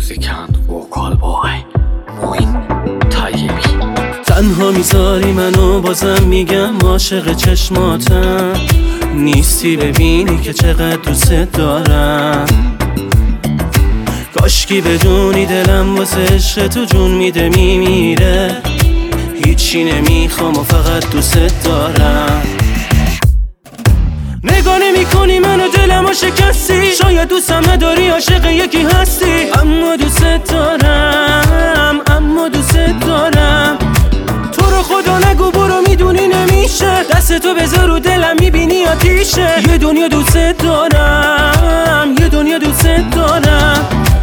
موزیکant وکال بای موین طیبی. تنها میذاری منو بازم میگم عاشق چشماتم، نیستی ببینی که چقدر دوست دارم. کاشکی بدونی دلم واسه عشق تو جون میده میمیره، هیچی نمیخوام و فقط دوست دارم. نگاه نمی کنی منو دلمو شکستی، شاید دوستم نداری عاشق یکی هستی، اما دوست دارم، اما دوست دارم. تو رو خدا نگو برو میدونی نمیشه، دست تو بذار رو دلم میبینی آتیشه. یه دنیا دوست دارم، یه دنیا دوست دارم.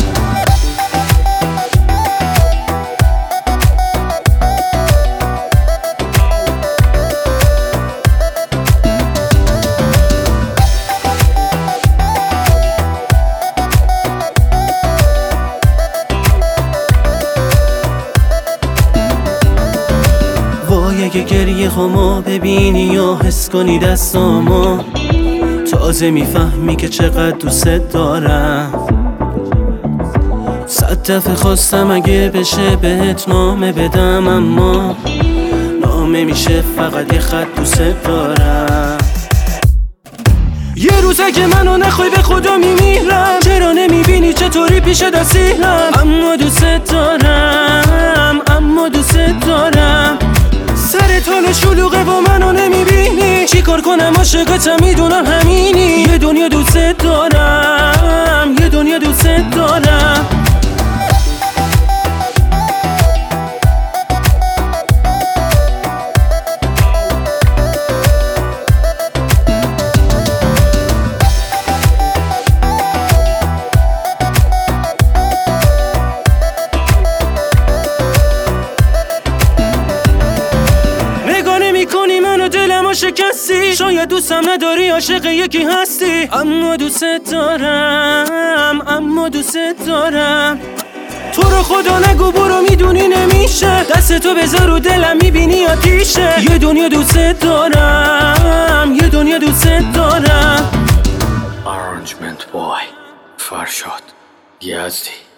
اگه گریه خامو ببینی یا حس کنی دستامو، تازه میفهمی که چقدر دوست دارم. 100 دفعه خواستم اگه بشه بهت نامه بدم، اما نامه میشه فقط یه خط دوست دارم. یه روز اگه منو نخوای به خدا میمیرم، چرا نمیبینی چطوری پیش دستیرم؟ اما دوست دارم، اما دوست دارم. سرت حال شلوغه و منو نمیبینی، چی کار کنم عاشقتم میدونم همینی. یه دنیا دوست دارم، یه دنیا دوست دارم. کنی منو دلمو شکستی، شاید دوستم نداری عاشق یکی هستی، اما دوست دارم، اما دوست دارم. تو رو خدا نگو برو میدونی نمیشه، دست تو بذار رو دلم میبینی آتیشه. یه دنیا دوست دارم، یه دنیا دوست دارم. Arrangement بای فرشاد یزدی.